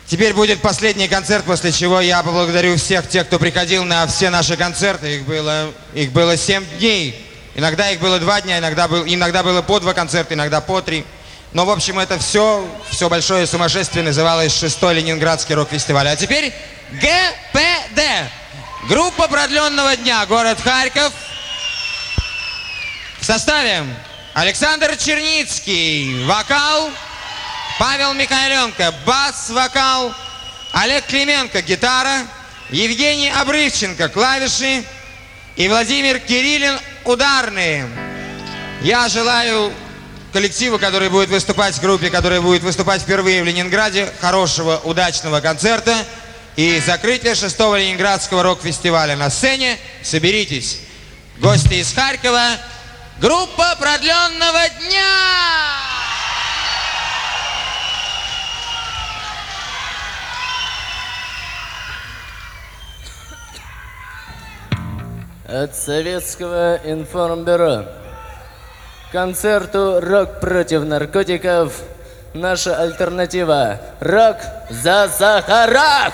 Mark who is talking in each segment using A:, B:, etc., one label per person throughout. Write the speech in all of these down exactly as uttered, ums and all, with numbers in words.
A: Теперь будет последний концерт, после чего я поблагодарю всех тех, кто приходил на все наши концерты. Их было, их было семь дней. Иногда их было два дня, иногда, был, иногда было по два концерта, иногда по три. Но, в общем, это все, все большое сумасшествие называлось шестой Ленинградский рок-фестиваль. А теперь гэ пэ дэ. Группа продленного дня. Город Харьков. В составе Александр Черницкий. Вокал. Павел Михайленко. Бас-вокал. Олег Клименко. Гитара. Евгений Обрывченко. Клавиши. И Владимир Кириллин. Ударные. Я желаю коллективу, который будет выступать, группе, которая будет выступать впервые в Ленинграде, хорошего, удачного концерта и закрытия шестого Ленинградского рок-фестиваля. На сцене соберитесь. Гости из Харькова. Группа продленного дня!
B: От Советского информбюро. Концерту «Рок против наркотиков» наша альтернатива «Рок за Сахарах».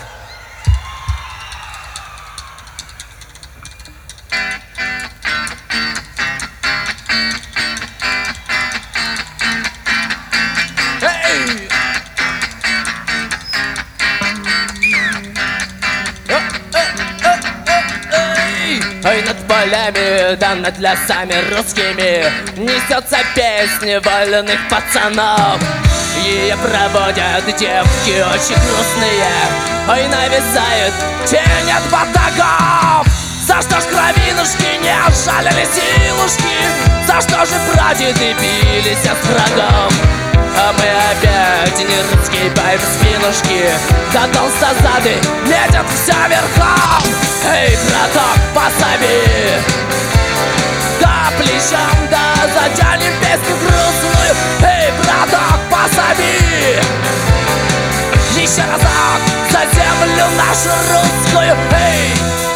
B: Ой, над полями, да над лясами русскими несется песня вольных пацанов. Ее проводят девки очень грустные. Ой, нависает тень от батагов. За что ж кровинушки не жалили силушки? За что же прадеды бились от врагов? А мы опять не русский бай в спинушки. Да толстозады метят все верхом. Эй, браток, пособи, да плечом, да затянем песню грустную. Эй, браток, пособи, еще разок за землю нашу русскую. Эй,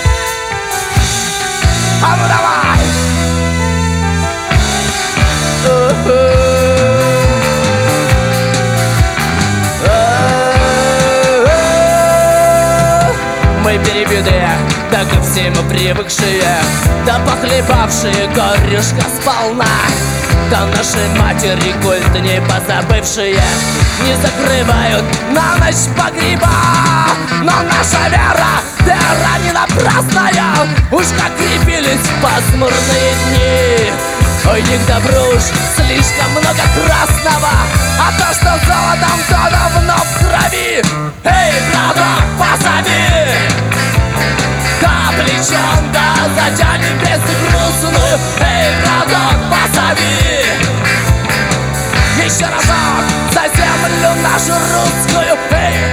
B: а ну давай! Мы перебитые, так ко всему привыкшие, да похлебавшие горюшка сполна. Да наши матери культ не позабывшие не закрывают на ночь погреба. Но наша вера, вера не напрасная, уж как крепились в пасмурные дни. Ой, не к добру уж слишком много красного, а то, что золотом, то давно в крови. Эй, браток, пособи, да плечом, да затянем песню грустную. Эй, браток, пособи, еще разок за землю нашу русскую. Эй!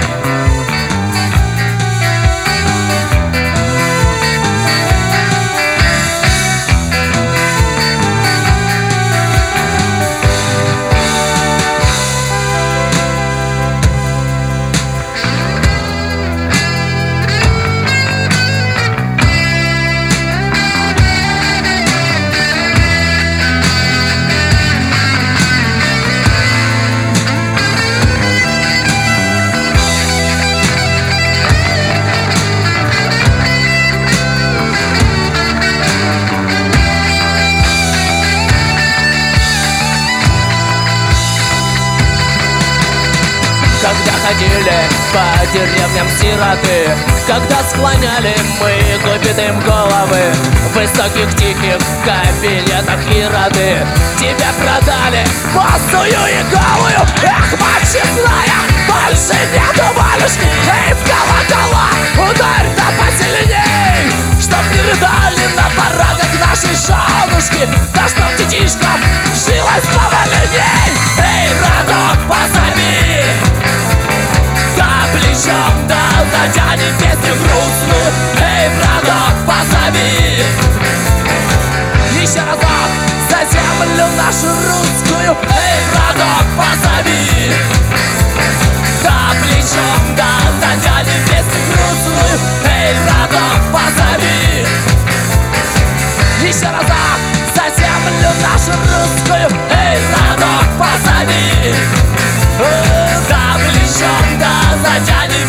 B: Когда ходили по деревням сироты, когда склоняли мы губитым головы в высоких тихих кабинетах и роды, тебя продали босую и голую. Эх, мать честная, больше нету валюшки. Эй, в колокола ударь да посильней, чтоб не рыдали на парадах нашей женушки, да чтоб детишкам жилось поваленей. Эй, браток, пособи, да плечом, да затянем песню грустную. Эй, браток, пособи, еще разок за землю нашу русскую. Эй, браток, пособи, да плечом, да затянем песню грустную. Эй, браток, пособи, еще разок за землю нашу русскую. Эй, браток, пособи, да плечом, да затянем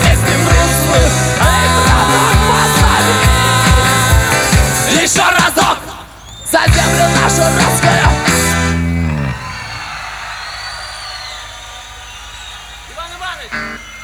B: наша русская. Иван Иванович!